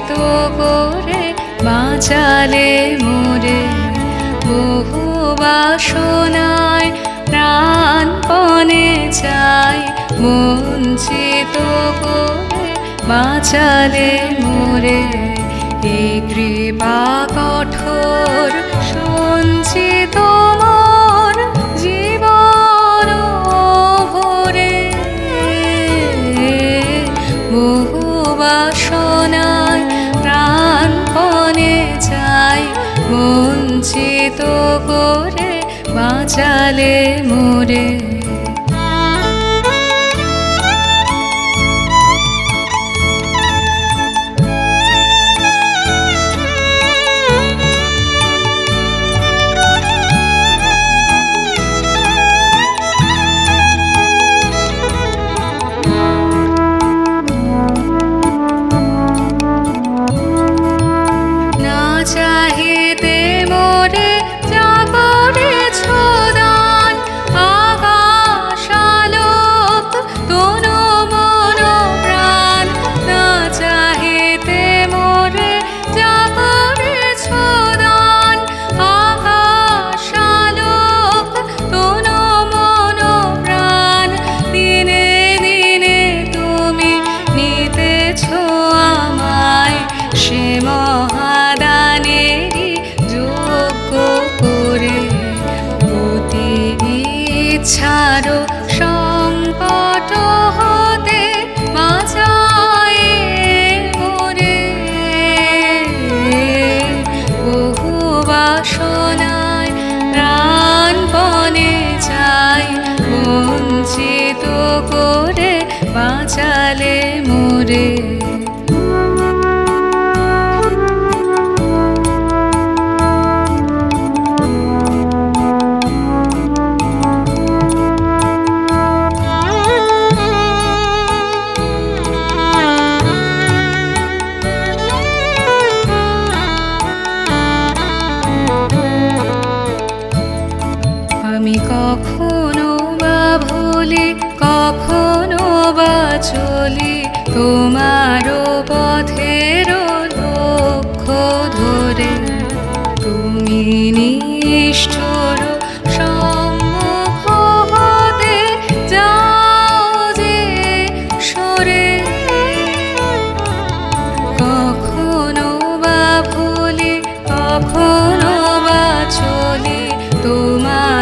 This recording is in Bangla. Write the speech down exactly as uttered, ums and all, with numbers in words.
বঞ্চিত করে বাঁচালে মোরে। বহু বাসনায় প্রাণপণে চাই, বঞ্চিত করে বাঁচালে মোরে। এই কৃপা কঠোর সঞ্চিত মোর জীবন ভরে। বহু বাসনায় প্রাণপণে চাই, বঞ্চিত করে বাঁচালে মোরে। চাহিতে মোরে যা করেছ দান, আকাশ আলোক তনু মন প্রাণ। না চাহিতে মোরে যা করেছ দান, আকাশ আলোক তনু মন প্রাণ। দিনে দিনে তুমি নিতেছ আমায়, সে মহাদানেরই যোগ্য করে। অতি ইচ্ছার সংকট হতে বাঁচায়ে মোরে। বহু বাসনায় প্রাণপণে চাই, বঞ্চিত করে বাঁচালে মোরে। আমি কখনো বা ভুলি, কখনো বা চলি তোমারও পথের লক্ষ্য ধরে। তুমি নিষ্ঠুর সম্মুখ হতে যাও যে সরে। কখনো বা ভুলি, কখনো বা চলি তোমার